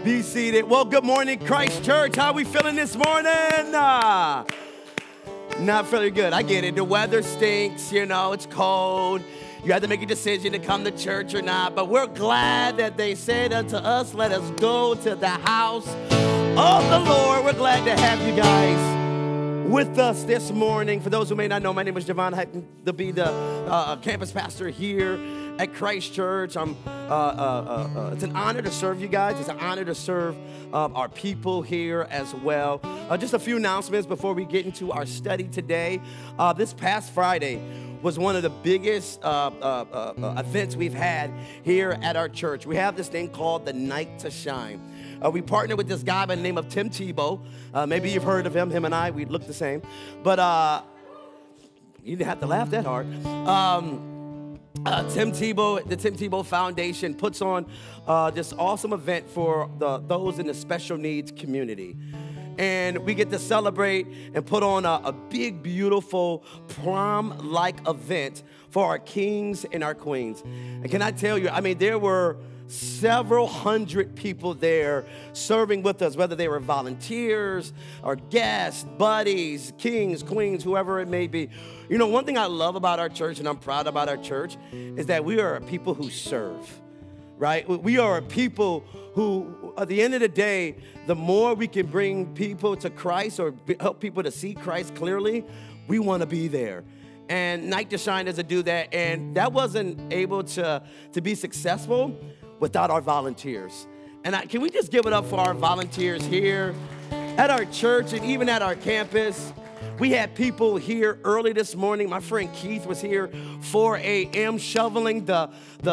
Be seated. Well, good morning, Christ Church. How are we feeling this morning? Not feeling good. I get it. The weather stinks. You know, it's cold. You have to make a decision to come to church or not. But we're glad that they said unto us, let us go to the house of the Lord. We're glad to have you guys with us this morning. For those who may not know, my name is Javon. I happen to be the campus pastor here at Christ Church. It's an honor to serve you guys. It's an honor to serve our people here as well. Just a few announcements before we get into our study today. This past Friday was one of the biggest events we've had here at our church. We have this thing called the Night to Shine. We partnered with this guy by the name of Tim Tebow. Maybe you've heard of him. Him and I, we look the same. But you didn't have to laugh that hard. Tim Tebow, the Tim Tebow Foundation puts on this awesome event for those in the special needs community. And we get to celebrate and put on a big, beautiful prom-like event for our kings and our queens. And can I tell you, I mean, there were several hundred people there serving with us, whether they were volunteers or guests, buddies, kings, queens, whoever it may be. You know, one thing I love about our church, and I'm proud about our church, is that we are a people who serve, right? We are a people who, at the end of the day, the more we can bring people to Christ or help people to see Christ clearly, we want to be there. And Night to Shine doesn't do that, and that wasn't able to be successful without our volunteers. And can we just give it up for our volunteers here at our church and even at our campus? We had people here early this morning. My friend Keith was here 4 a.m. shoveling the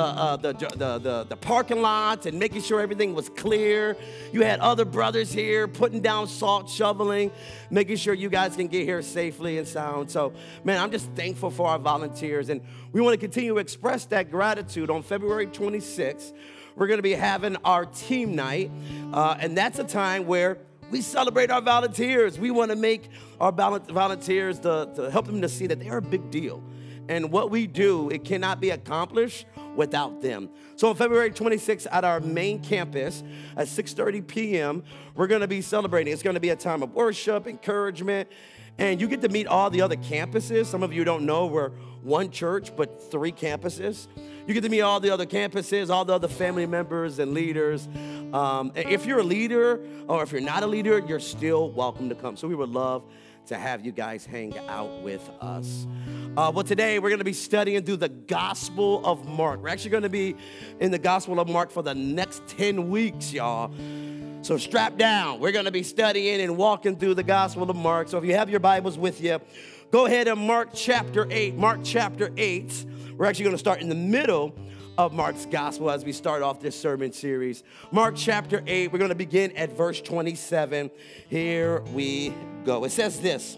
parking lots and making sure everything was clear. You had other brothers here putting down salt, shoveling, making sure you guys can get here safely and sound. So, man, I'm just thankful for our volunteers. And we want to continue to express that gratitude. On February 26th, we're going to be having our team night. And that's a time where we celebrate our volunteers. We want to make our volunteers to help them to see that they're a big deal. And what we do, it cannot be accomplished without them. So on February 26th at our main campus at 6:30 p.m., we're going to be celebrating. It's going to be a time of worship, encouragement, and you get to meet all the other campuses. Some of you don't know we're one church, but 3 campuses. You get to meet all the other campuses, all the other family members and leaders. If you're a leader or if you're not a leader, you're still welcome to come. So we would love to have you guys hang out with us. Well, today we're going to be studying through the Gospel of Mark. We're actually going to be in the Gospel of Mark for the next 10 weeks, y'all. So strap down. We're going to be studying and walking through the Gospel of Mark. So if you have your Bibles with you, go ahead and Mark chapter 8. Mark chapter 8. We're actually going to start in the middle of Mark's gospel as we start off this sermon series. Mark chapter 8, we're going to begin at verse 27. Here we go. It says this: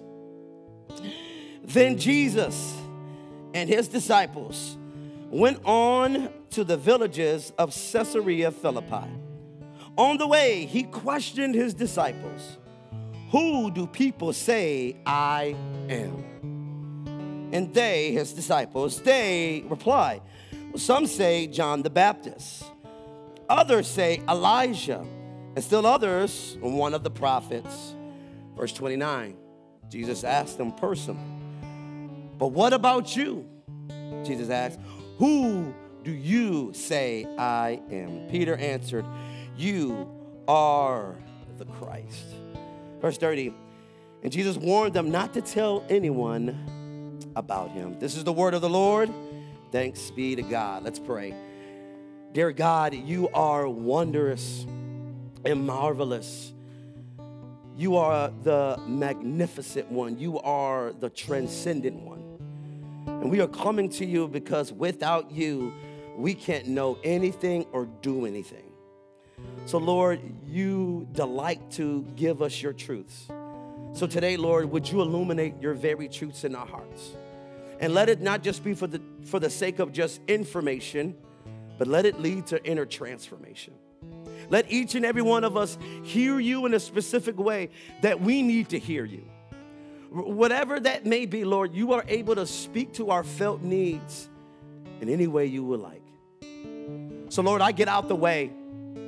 Then Jesus and his disciples went on to the villages of Caesarea Philippi. On the way, he questioned his disciples, "Who do people say I am?" And they, his disciples, they reply, "Some say John the Baptist. Others say Elijah. And still others, one of the prophets." Verse 29, Jesus asked them personally, "But what about you?" Jesus asked, "Who do you say I am?" Peter answered, "You are the Christ." Verse 30, and Jesus warned them not to tell anyone about him. This is the word of the Lord. Thanks be to God. Let's pray. Dear God, you are wondrous and marvelous. You are the magnificent one. You are the transcendent one. And we are coming to you because without you, we can't know anything or do anything. So, Lord, you delight to give us your truths. So today, Lord, would you illuminate your very truths in our hearts? And let it not just be for the sake of just information, but let it lead to inner transformation. Let each and every one of us hear you in a specific way that we need to hear you. Whatever that may be, Lord, you are able to speak to our felt needs in any way you would like. So, Lord, I get out the way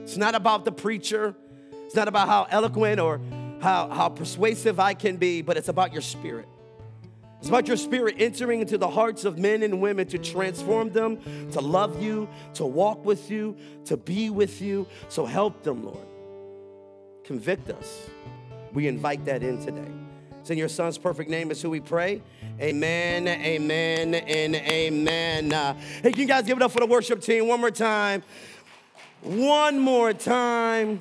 It's not about the preacher. It's not about how eloquent or how persuasive I can be, but it's about your spirit. It's about your spirit entering into the hearts of men and women to transform them, to love you, to walk with you, to be with you. So help them, Lord. Convict us. We invite that in today. It's in your son's perfect name is who we pray. Amen, amen, and amen. Hey, can you guys give it up for the worship team one more time? One more time.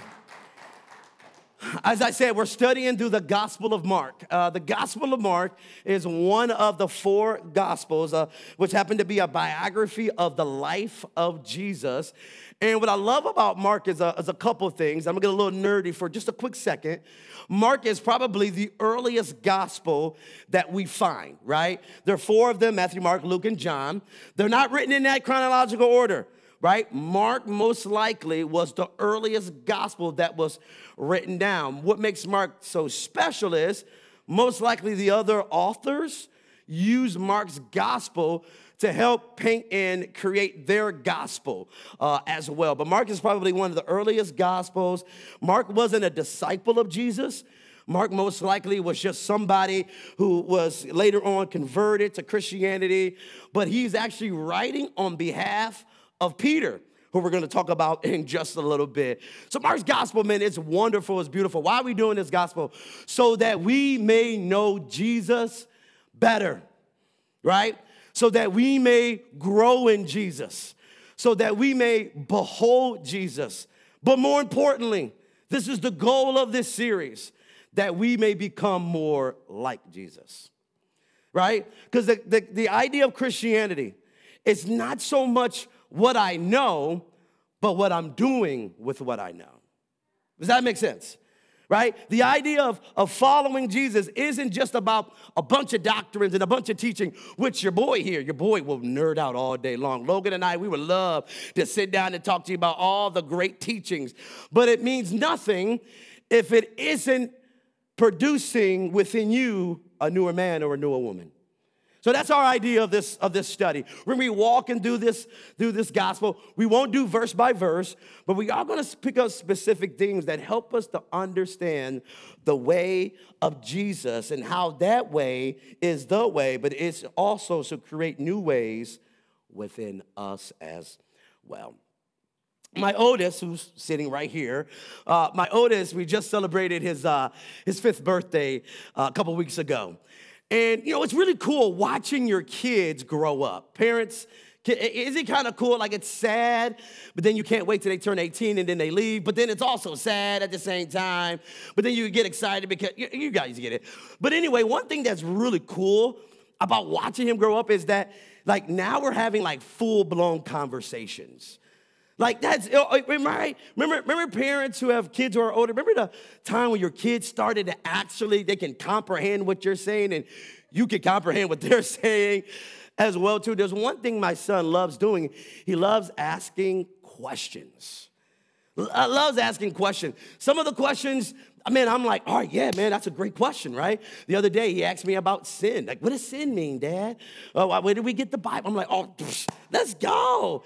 As I said, we're studying through the Gospel of Mark. The Gospel of Mark is one of the four Gospels, which happen to be a biography of the life of Jesus. And what I love about Mark is a couple things. I'm going to get a little nerdy for just a quick second. Mark is probably the earliest gospel that we find, right? There are four of them, Matthew, Mark, Luke, and John. They're not written in that chronological order, right? Mark most likely was the earliest gospel that was written down. What makes Mark so special is most likely the other authors use Mark's gospel to help paint and create their gospel as well. But Mark is probably one of the earliest gospels. Mark wasn't a disciple of Jesus. Mark most likely was just somebody who was later on converted to Christianity, but he's actually writing on behalf of Peter, who we're going to talk about in just a little bit. So Mark's gospel, man, it's wonderful, it's beautiful. Why are we doing this gospel? So that we may know Jesus better, right? So that we may grow in Jesus, so that we may behold Jesus. But more importantly, this is the goal of this series, that we may become more like Jesus, right? Because the idea of Christianity is not so much what I know, but what I'm doing with what I know. Does that make sense? Right? The idea of following Jesus isn't just about a bunch of doctrines and a bunch of teaching, which your boy will nerd out all day long. Logan and I, we would love to sit down and talk to you about all the great teachings. But it means nothing if it isn't producing within you a newer man or a newer woman. So that's our idea of this study. When we walk and do this gospel, we won't do verse by verse, but we are going to pick up specific things that help us to understand the way of Jesus and how that way is the way, but it's also to create new ways within us as well. My oldest, who's sitting right here, we just celebrated his 5th birthday a couple weeks ago. And, you know, it's really cool watching your kids grow up. Parents, is it kind of cool? Like, it's sad, but then you can't wait till they turn 18 and then they leave. But then it's also sad at the same time. But then you get excited because you guys get it. But anyway, one thing that's really cool about watching him grow up is that, like, now we're having, like, full-blown conversations. Like, that's, right? Remember parents who have kids who are older? Remember the time when your kids started to actually, they can comprehend what you're saying and you can comprehend what they're saying as well, too. There's one thing my son loves doing. He loves asking questions. Loves asking questions. Some of the questions, I mean, I'm like, all right, yeah, man, that's a great question, right? The other day, he asked me about sin. Like, what does sin mean, Dad? Where did we get the Bible? I'm like, oh, let's go.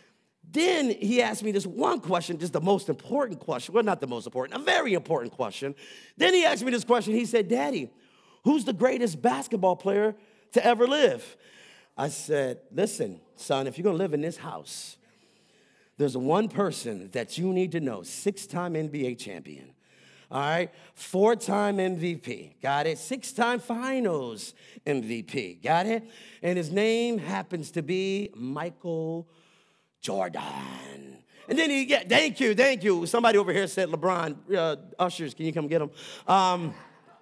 Then he asked me this one question, just the most important question. Well, not the most important, a very important question. Then he asked me this question. He said, Daddy, who's the greatest basketball player to ever live? I said, listen, son, if you're going to live in this house, there's one person that you need to know, 6-time NBA champion. All right, 4-time MVP, got it? 6-time finals MVP, got it? And his name happens to be Michael Jordan. And then thank you. Somebody over here said LeBron. Ushers, can you come get him?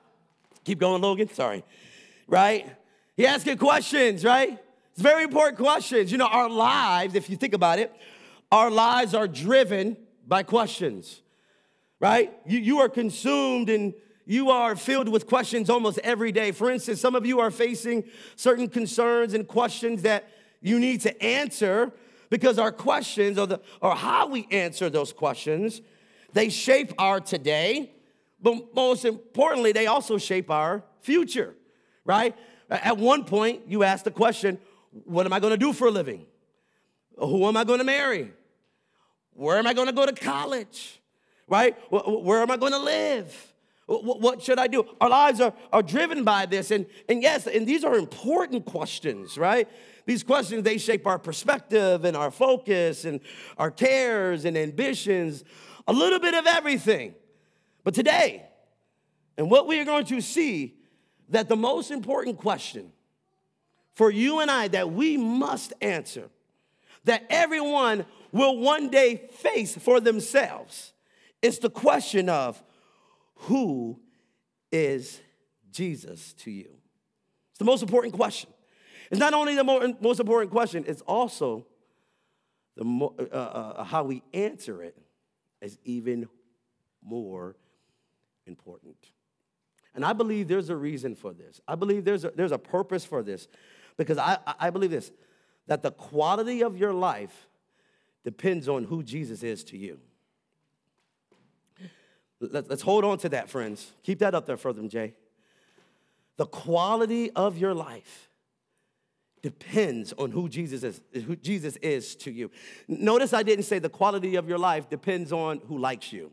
Keep going, Logan. Sorry. Right? He asking questions, right? It's very important questions. You know, our lives, if you think about it, our lives are driven by questions, right? You are consumed and you are filled with questions almost every day. For instance, some of you are facing certain concerns and questions that you need to answer, because our questions or how we answer those questions, they shape our today, but most importantly, they also shape our future, right? At one point, you ask the question, what am I going to do for a living? Who am I going to marry? Where am I going to go to college? Right? Where am I going to live? What should I do? Our lives are driven by this. And yes, and these are important questions, right? These questions, they shape our perspective and our focus and our cares and ambitions, a little bit of everything. But today, and what we are going to see, that the most important question for you and I that we must answer, that everyone will one day face for themselves, is the question of, who is Jesus to you? It's the most important question. It's not only the most important question, it's also how we answer it is even more important. And I believe there's a reason for this. I believe there's a purpose for this, because I believe this, that the quality of your life depends on who Jesus is to you. Let's hold on to that, friends. Keep that up there for them, Jay. The quality of your life depends on who Jesus is to you. Notice I didn't say the quality of your life depends on who likes you.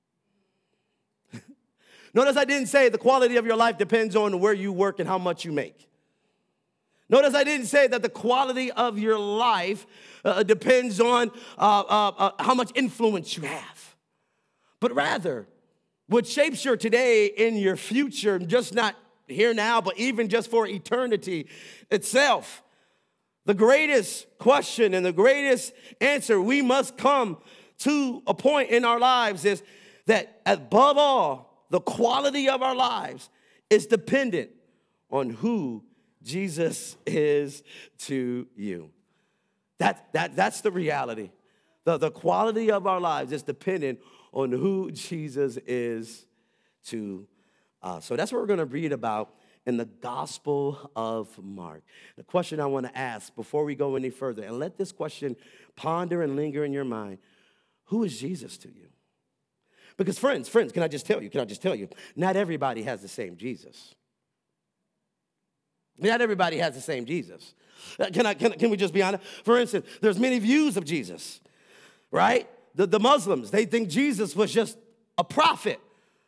Notice I didn't say the quality of your life depends on where you work and how much you make. Notice I didn't say that the quality of your life depends on how much influence you have. But rather, what shapes your today and your future, just not here now, but even just for eternity itself, the greatest question and the greatest answer we must come to a point in our lives is that above all, the quality of our lives is dependent on who Jesus is to you. That's the reality. The quality of our lives is dependent on who Jesus is to us. So that's what we're going to read about in the Gospel of Mark. The question I want to ask before we go any further, and let this question ponder and linger in your mind, who is Jesus to you? Because friends, can I just tell you, not everybody has the same Jesus. Not everybody has the same Jesus. Can we just be honest? For instance, there's many views of Jesus, right? The Muslims, they think Jesus was just a prophet,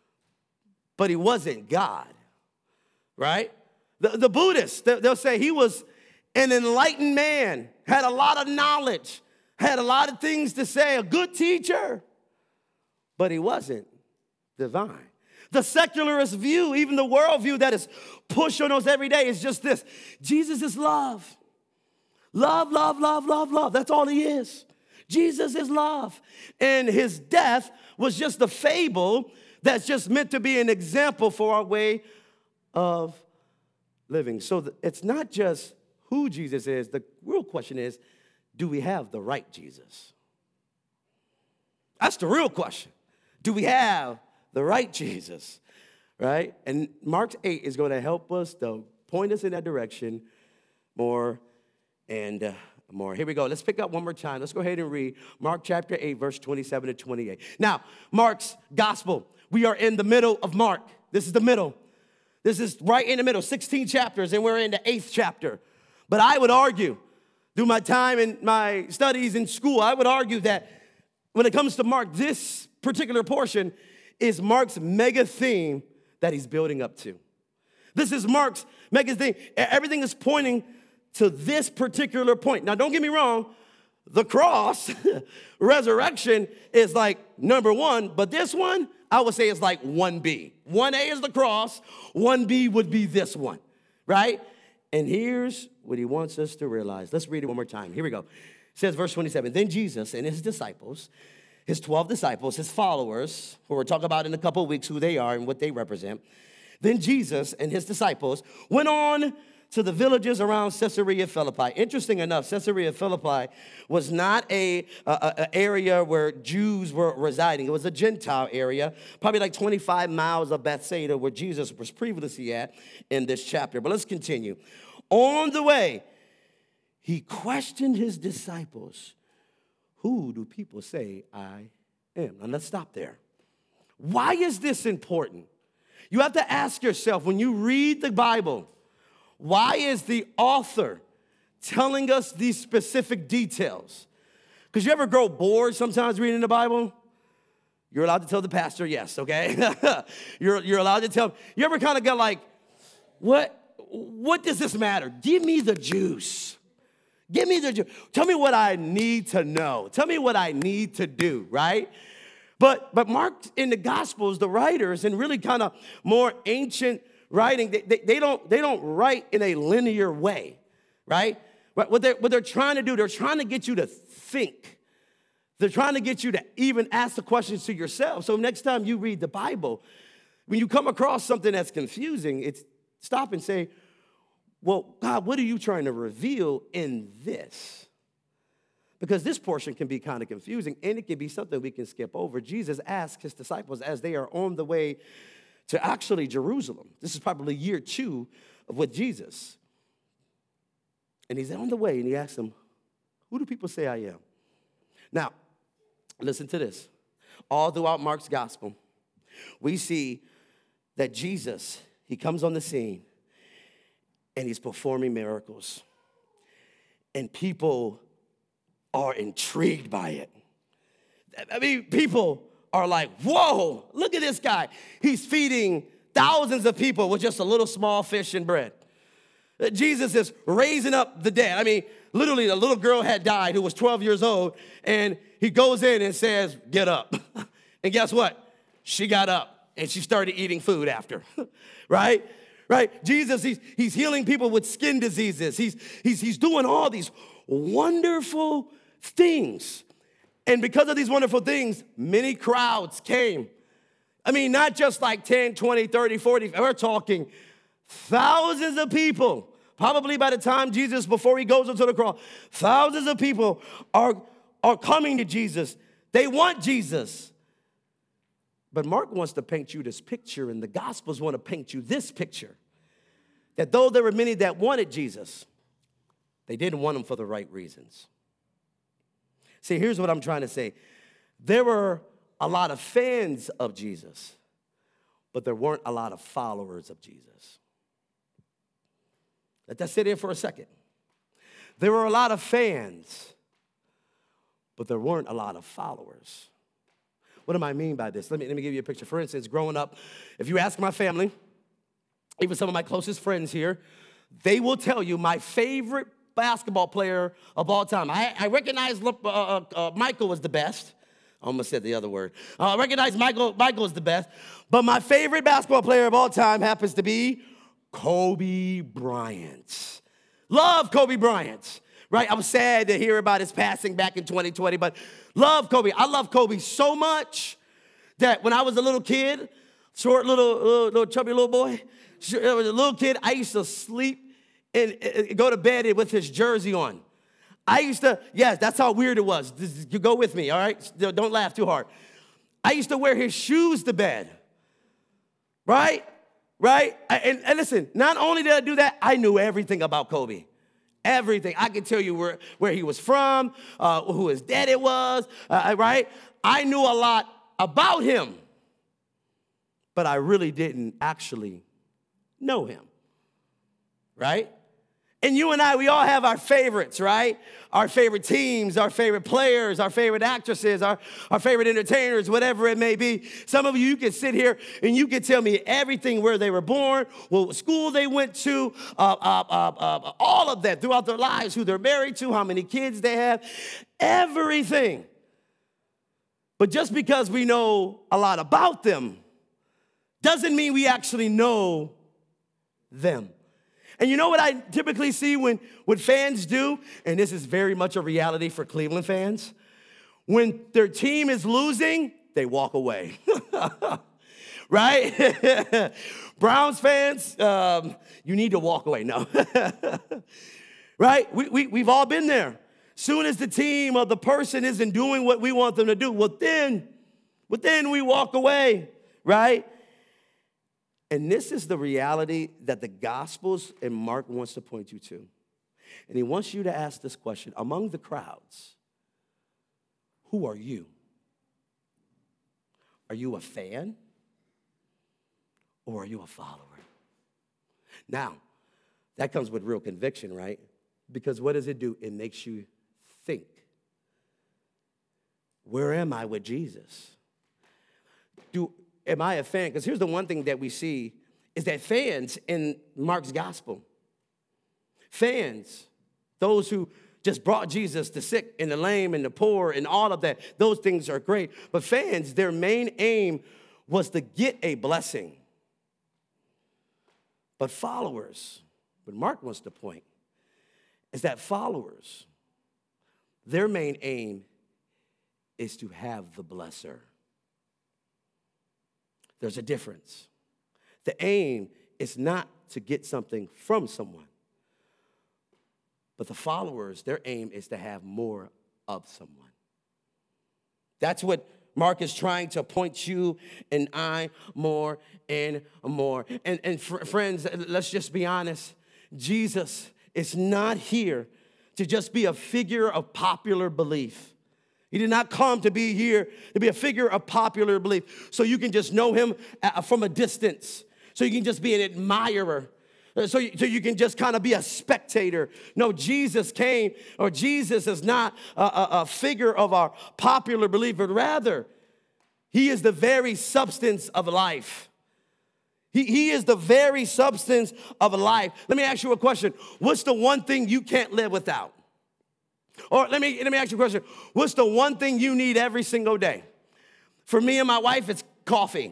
but he wasn't God, right? The Buddhists, they'll say he was an enlightened man, had a lot of knowledge, had a lot of things to say, a good teacher, but he wasn't divine. The secularist view, even the world view that is pushed on us every day, is just this: Jesus is love. Love, love, love, love, love. That's all he is. Jesus is love. And his death was just a fable that's just meant to be an example for our way of living. So it's not just who Jesus is. The real question is, do we have the right Jesus? That's the real question. Do we have the right Jesus, right? And Mark 8 is going to help us to point us in that direction more and more. Here we go. Let's pick up one more time. Let's go ahead and read Mark chapter 8, verse 27 to 28. Now, Mark's gospel, we are in the middle of Mark. This is the middle. This is right in the middle, 16 chapters, and we're in the 8th chapter. But I would argue, through my time in my studies in school, I would argue that when it comes to Mark, this particular portion is Mark's mega theme that he's building up to. This is Mark's mega theme. Everything is pointing to this particular point. Now, don't get me wrong. The cross, resurrection is like number one, but this one, I would say is like 1B. 1A is the cross, 1B would be this one, right? And here's what he wants us to realize. Let's read it one more time. Here we go. It says, verse 27, then Jesus and his disciples, his 12 disciples, his followers, who we'll talk about in a couple of weeks who they are and what they represent. Then Jesus and his disciples went on to the villages around Caesarea Philippi. Interesting enough, Caesarea Philippi was not an area where Jews were residing. It was a Gentile area, probably like 25 miles of Bethsaida, where Jesus was previously at in this chapter. But let's continue. On the way, he questioned his disciples, who do people say I am? And let's stop there. Why is this important? You have to ask yourself, when you read the Bible, why is the author telling us these specific details? Because you ever grow bored sometimes reading the Bible? You're allowed to tell the pastor yes, okay? you're allowed to tell. You ever kind of got like, what does this matter? Give me the juice. Give me the juice. Tell me what I need to know. Tell me what I need to do, right? But Mark in the Gospels, the writers, and really kind of more ancient writing, they don't write in a linear way, right? What they're trying to do, they're trying to get you to think. They're trying to get you to even ask the questions to yourself. So next time you read the Bible, when you come across something that's confusing, stop and say, well, God, what are you trying to reveal in this? Because this portion can be kind of confusing, and it can be something we can skip over. Jesus asked his disciples as they are on the way to actually Jerusalem. This is probably year 2 with Jesus. And he's on the way, and he asked them, who do people say I am? Now, listen to this. All throughout Mark's gospel, we see that Jesus, he comes on the scene, and he's performing miracles. And people are intrigued by it. I mean, people are like, whoa, look at this guy. He's feeding thousands of people with just a little small fish and bread. Jesus is raising up the dead. I mean, literally, a little girl had died who was 12 years old, and he goes in and says, get up. And guess what? She got up, and she started eating food after, right? Right? Jesus, he's healing people with skin diseases. He's doing all these wonderful things. And because of these wonderful things, many crowds came. I mean, not just like 10, 20, 30, 40. We're talking thousands of people. Probably by the time Jesus, before he goes into the cross, thousands of people are coming to Jesus. They want Jesus. But Mark wants to paint you this picture, and the Gospels want to paint you this picture, that though there were many that wanted Jesus, they didn't want him for the right reasons. See, here's what I'm trying to say. There were a lot of fans of Jesus, but there weren't a lot of followers of Jesus. Let that sit in for a second. There were a lot of fans, but there weren't a lot of followers. What do I mean by this? Let me give you a picture. For instance, growing up, if you ask my family, even some of my closest friends here, they will tell you my favorite basketball player of all time. I recognize Michael was the best. I almost said the other word. I recognize Michael is the best. But my favorite basketball player of all time happens to be Kobe Bryant. Love Kobe Bryant. Right? I was sad to hear about his passing back in 2020, but love Kobe. I love Kobe so much that when I was a little kid, short little chubby little boy, I was a little kid, I used to sleep and go to bed with his jersey on. I used to, yes, that's how weird it was. You go with me, all right? Don't laugh too hard. I used to wear his shoes to bed, right? And listen, not only did I do that, I knew everything about Kobe. Everything. I could tell you where he was from, who his daddy was, right? I knew a lot about him, but I really didn't actually know him, right? And you and I, we all have our favorites, right? Our favorite teams, our favorite players, our favorite actresses, our favorite entertainers, whatever it may be. Some of you can sit here and you can tell me everything, where they were born, what school they went to, all of that throughout their lives, who they're married to, how many kids they have, everything. But just because we know a lot about them doesn't mean we actually know them. And you know what I typically see when fans do? And this is very much a reality for Cleveland fans. When their team is losing, they walk away. Right? Browns fans, you need to walk away. No. Right? We've all been there. Soon as the team or the person isn't doing what we want them to do, well, then we walk away, right? And this is the reality that the Gospels and Mark wants to point you to. And he wants you to ask this question. Among the crowds, who are you? Are you a fan? Or are you a follower? Now, that comes with real conviction, right? Because what does it do? It makes you think. where am I with Jesus? Am I a fan? Because here's the one thing that we see is that fans in Mark's gospel, fans, those who just brought Jesus, the sick and the lame and the poor and all of that, those things are great. But fans, their main aim was to get a blessing. But followers, what Mark wants to point, is that followers, their main aim is to have the blesser. There's a difference. The aim is not to get something from someone, but the followers, their aim is to have more of someone. That's what Mark is trying to point you and I more and more. And friends, let's just be honest. Jesus is not here to just be a figure of popular belief. He did not come to be here to be a figure of popular belief so you can just know him from a distance, so you can just be an admirer, so you can just kind of be a spectator. No, Jesus came, or Jesus is not a figure of our popular belief, but rather, he is the very substance of life. He is the very substance of life. Let me ask you a question. What's the one thing you can't live without? Or let me ask you a question. What's the one thing you need every single day? For me and my wife, it's coffee.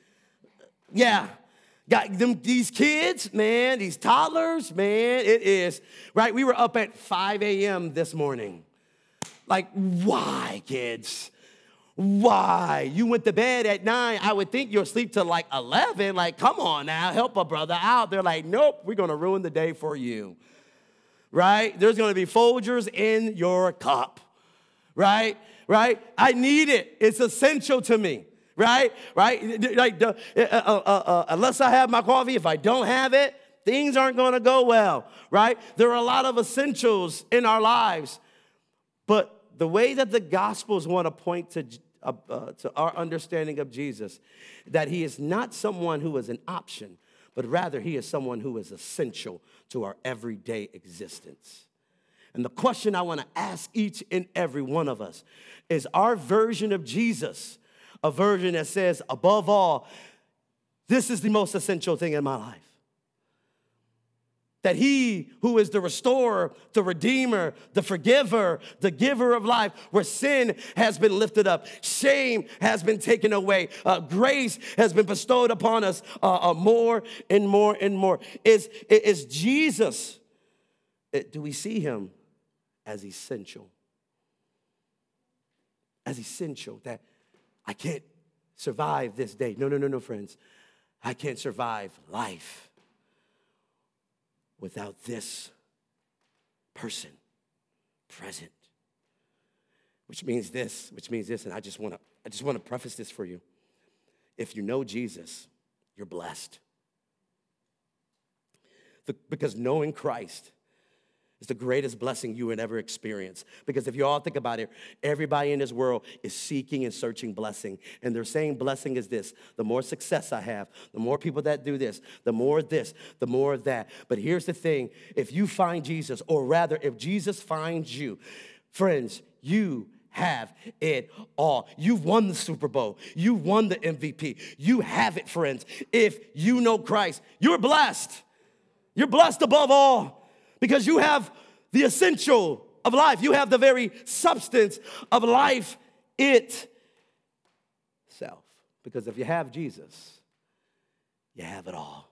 Yeah. Got these kids, man, these toddlers, man, it is. Right, we were up at 5 a.m. this morning. Like, why, kids? Why? You went to bed at 9. I would think you'll sleep till like 11. Like, come on now, help a brother out. They're like, nope, we're going to ruin the day for you. Right? There's going to be Folgers in your cup. Right? Right? I need it. It's essential to me. Right? Right? Like, unless I have my coffee, if I don't have it, things aren't going to go well. Right? There are a lot of essentials in our lives. But the way that the Gospels want to point to our understanding of Jesus, that he is not someone who is an option, but rather he is someone who is essential to our everyday existence. And the question I want to ask each and every one of us is, our version of Jesus a version that says, above all, this is the most essential thing in my life? That he who is the restorer, the redeemer, the forgiver, the giver of life, where sin has been lifted up, shame has been taken away, grace has been bestowed upon us more and more and more. Is Jesus, do we see him as essential? As essential, that I can't survive this day. No, friends. I can't survive life without this person present. Which means this, and I just want to preface this for you. If you know Jesus, you're blessed. Because knowing Christ is the greatest blessing you would ever experience. Because if you all think about it, everybody in this world is seeking and searching blessing. And they're saying blessing is this: the more success I have, the more people that do this, the more that. But here's the thing: if you find Jesus, or rather, if Jesus finds you, friends, you have it all. You've won the Super Bowl. You won the MVP. You have it, friends. If you know Christ, you're blessed. You're blessed above all. Because you have the essential of life. You have the very substance of life itself. Because if you have Jesus, you have it all.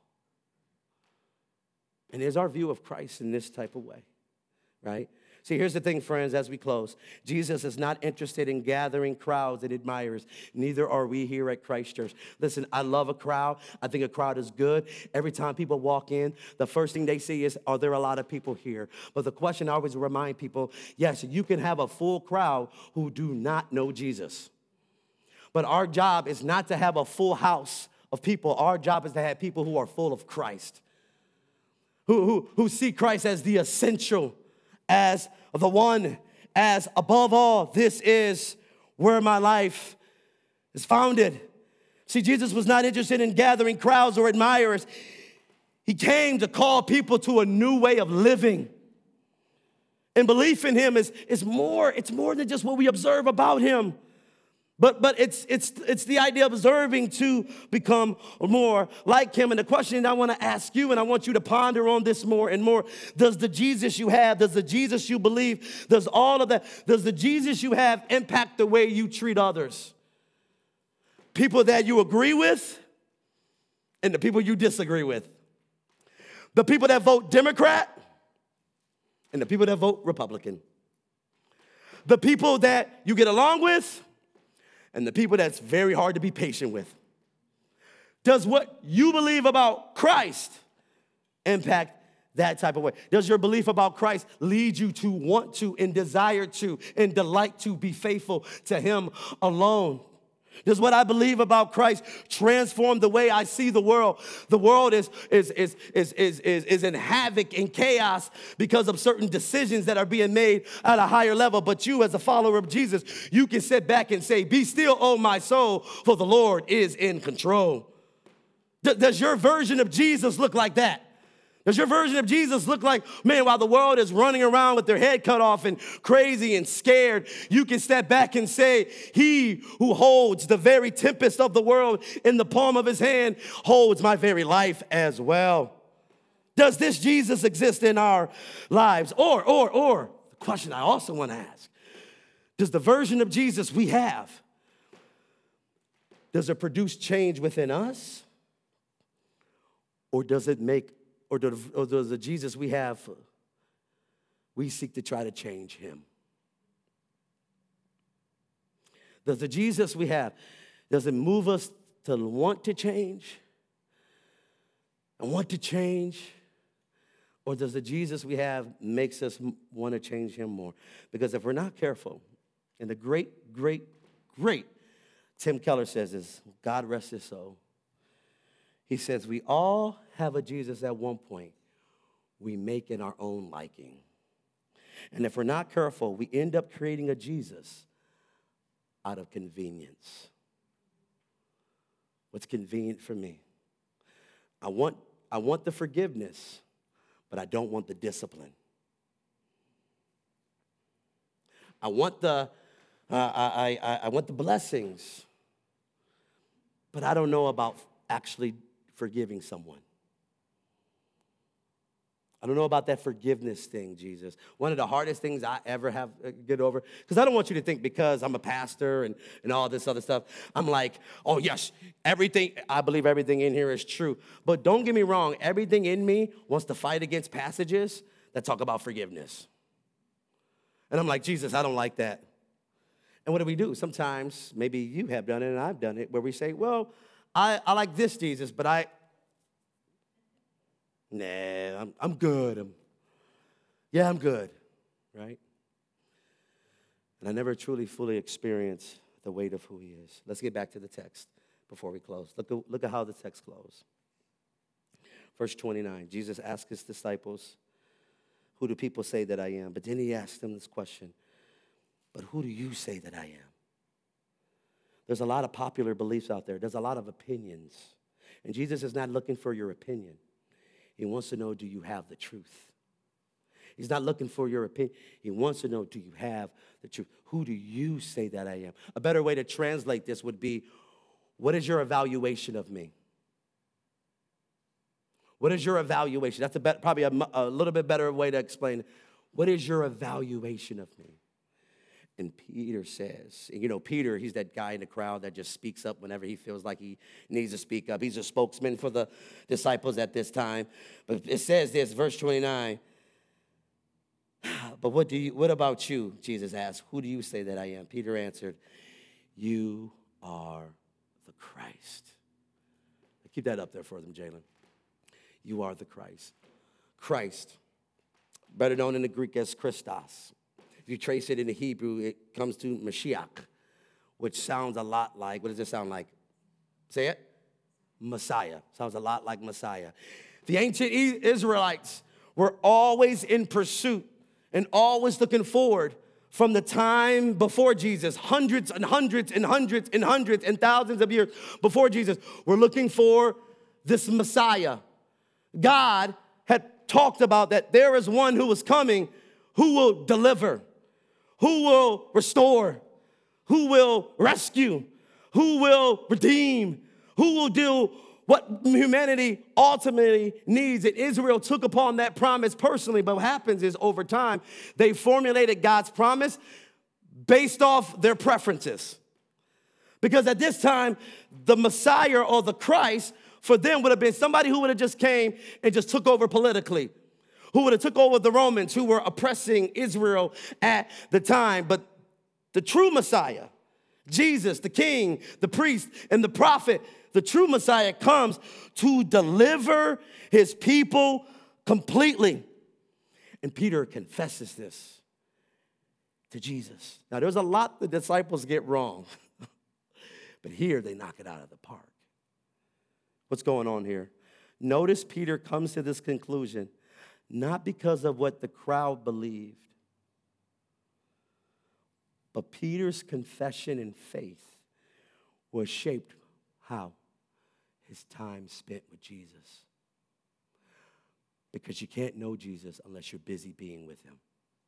And here's our view of Christ in this type of way, right? See, here's the thing, friends, as we close. Jesus is not interested in gathering crowds and admirers. Neither are we here at Christ Church. Listen, I love a crowd. I think a crowd is good. Every time people walk in, the first thing they see is, are there a lot of people here? But the question I always remind people, yes, you can have a full crowd who do not know Jesus. But our job is not to have a full house of people. Our job is to have people who are full of Christ, who see Christ as the essential, as the one, as above all, this is where my life is founded. See, Jesus was not interested in gathering crowds or admirers. He came to call people to a new way of living. And belief in him is more, it's more than just what we observe about him. But it's the idea of observing to become more like him. And the question I want to ask you, and I want you to ponder on this more and more, does the Jesus you have, does the Jesus you believe, does all of that, does the Jesus you have impact the way you treat others? People that you agree with and the people you disagree with. The people that vote Democrat and the people that vote Republican. The people that you get along with and the people that's very hard to be patient with. Does what you believe about Christ impact that type of way? Does your belief about Christ lead you to want to and desire to and delight to be faithful to him alone? Does what I believe about Christ transform the way I see the world? The world is in havoc and chaos because of certain decisions that are being made at a higher level. But you, as a follower of Jesus, you can sit back and say, "Be still, O my soul, for the Lord is in control." Does your version of Jesus look like that? Does your version of Jesus look like, man, while the world is running around with their head cut off and crazy and scared, you can step back and say, he who holds the very tempest of the world in the palm of his hand holds my very life as well. Does this Jesus exist in our lives? Or, the question I also want to ask, does the version of Jesus we have, does it produce change within us? Or does it make Or does the Jesus we have, we seek to try to change him? Does the Jesus we have, does it move us to want to change and want to change? Or does the Jesus we have makes us want to change him more? Because if we're not careful, and the great Tim Keller says this, God rest his soul. He says, we all have a Jesus at one point we make in our own liking. And if we're not careful, we end up creating a Jesus out of convenience. What's convenient for me? I want the forgiveness, but I don't want the discipline. I want the blessings, but I don't know about actually forgiving someone. I don't know about that forgiveness thing, Jesus. One of the hardest things I ever have to get over, because I don't want you to think because I'm a pastor and all this other stuff, I'm like, oh, yes, I believe everything in here is true. But don't get me wrong, everything in me wants to fight against passages that talk about forgiveness. And I'm like, Jesus, I don't like that. And what do we do? Sometimes, maybe you have done it and I've done it, where we say, well, I like this Jesus, but I'm good. I'm good, right? And I never truly, fully experienced the weight of who he is. Let's get back to the text before we close. Look at how the text closes. Verse 29, Jesus asked his disciples, who do people say that I am? But then he asked them this question, but who do you say that I am? There's a lot of popular beliefs out there. There's a lot of opinions. And Jesus is not looking for your opinion. He wants to know, do you have the truth? He's not looking for your opinion. He wants to know, do you have the truth? Who do you say that I am? A better way to translate this would be, what is your evaluation of me? What is your evaluation? That's probably a little bit better way to explain it. What is your evaluation of me? And Peter says, Peter, he's that guy in the crowd that just speaks up whenever he feels like he needs to speak up. He's a spokesman for the disciples at this time. But it says this, verse 29. But what about you? Jesus asked, who do you say that I am? Peter answered, you are the Christ. Keep that up there for them, Jalen. You are the Christ. Christ, better known in the Greek as Christos. If you trace it in the Hebrew, it comes to Mashiach, which sounds a lot like, what does it sound like? Say it. Messiah. Sounds a lot like Messiah. The ancient Israelites were always in pursuit and always looking forward from the time before Jesus, hundreds and hundreds and hundreds and hundreds and thousands of years before Jesus, were looking for this Messiah. God had talked about that there is one who was coming who will deliver, who will restore, who will rescue, who will redeem, who will do what humanity ultimately needs. And Israel took upon that promise personally. But what happens is over time, they formulated God's promise based off their preferences. Because at this time, the Messiah or the Christ for them would have been somebody who would have just came and just took over politically, who would have took over the Romans who were oppressing Israel at the time. But the true Messiah, Jesus, the king, the priest, and the prophet, the true Messiah comes to deliver his people completely. And Peter confesses this to Jesus. Now, there's a lot the disciples get wrong, but here they knock it out of the park. What's going on here? Notice Peter comes to this conclusion, not because of what the crowd believed, but Peter's confession and faith was shaped how? His time spent with Jesus. Because you can't know Jesus unless you're busy being with him.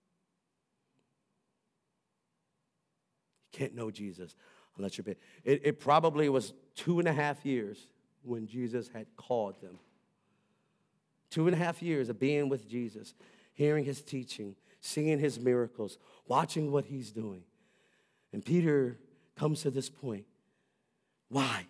You can't know Jesus unless you're busy. It probably was 2.5 years when Jesus had called them. 2.5 years of being with Jesus, hearing his teaching, seeing his miracles, watching what he's doing. And Peter comes to this point. Why?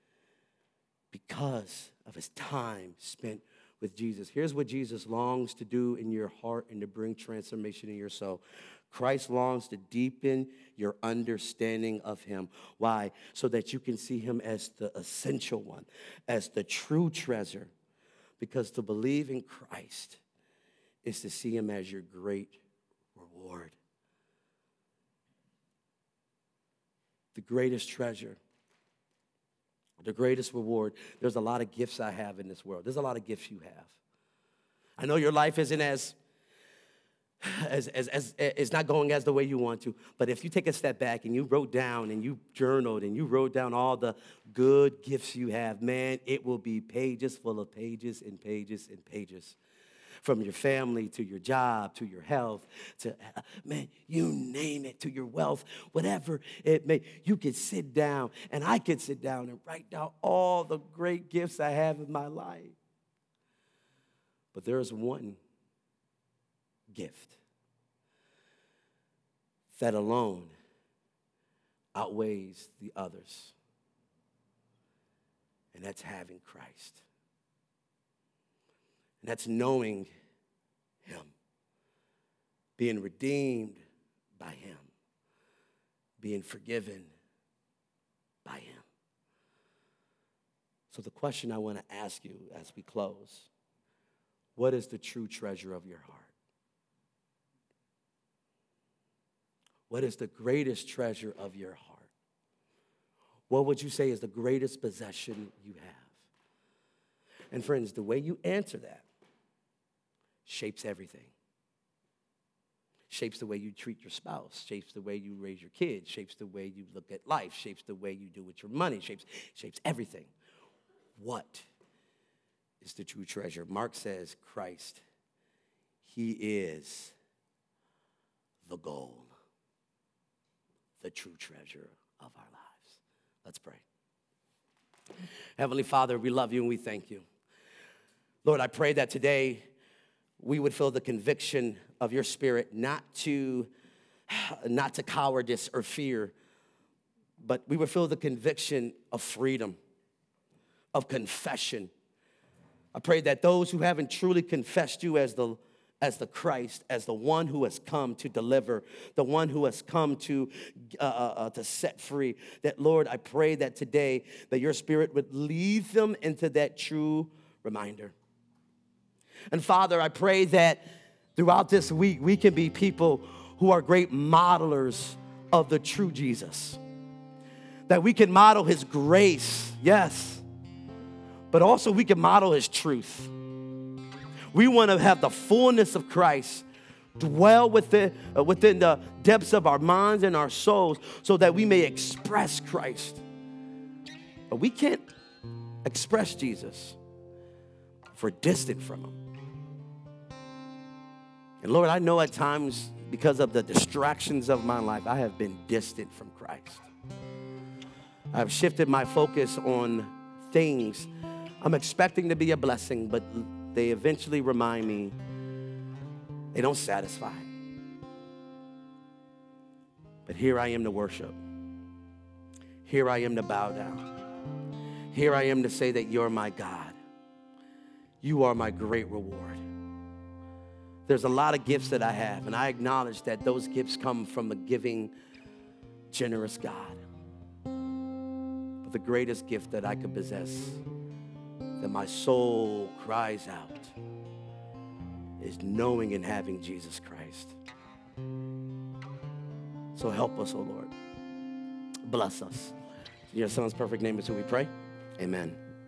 Because of his time spent with Jesus. Here's what Jesus longs to do in your heart and to bring transformation in your soul. Christ longs to deepen your understanding of him. Why? So that you can see him as the essential one, as the true treasure. Because to believe in Christ is to see him as your great reward. The greatest treasure. The greatest reward. There's a lot of gifts I have in this world. There's a lot of gifts you have. I know your life isn't as it's not going as the way you want to. But if you take a step back and you wrote down and you journaled and you wrote down all the good gifts you have, man, it will be pages full of pages and pages and pages. From your family to your job to your health to, man, you name it, to your wealth, whatever it may. You could sit down and I could sit down and write down all the great gifts I have in my life. But there's one gift that alone outweighs the others, and that's having Christ. And that's knowing him, being redeemed by him, being forgiven by him. So the question I want to ask you as we close, what is the true treasure of your heart? What is the greatest treasure of your heart? What would you say is the greatest possession you have? And friends, the way you answer that shapes everything. Shapes the way you treat your spouse, shapes the way you raise your kids, shapes the way you look at life, shapes the way you do with your money, shapes everything. What is the true treasure? Mark says Christ, he is the goal, the true treasure of our lives. Let's pray. Heavenly Father, we love you and we thank you. Lord, I pray that today we would feel the conviction of your spirit, not to cowardice or fear, but we would feel the conviction of freedom, of confession. I pray that those who haven't truly confessed you as the Christ, as the one who has come to deliver, the one who has come to set free, that, Lord, I pray that today that your spirit would lead them into that true reminder. And Father, I pray that throughout this week, we can be people who are great modelers of the true Jesus. That we can model his grace, yes, but also we can model his truth. We want to have the fullness of Christ dwell within the depths of our minds and our souls so that we may express Christ. But we can't express Jesus if we're distant from him. And Lord, I know at times because of the distractions of my life, I have been distant from Christ. Christ. I've shifted my focus on things I'm expecting to be a blessing, but they eventually remind me they don't satisfy. But here I am to worship. Here I am to bow down. Here I am to say that you're my God. You are my great reward. There's a lot of gifts that I have, and I acknowledge that those gifts come from a giving, generous God. But the greatest gift that I could possess, that my soul cries out, is knowing and having Jesus Christ. So help us, oh Lord. Bless us. In your Son's perfect name is who we pray. Amen.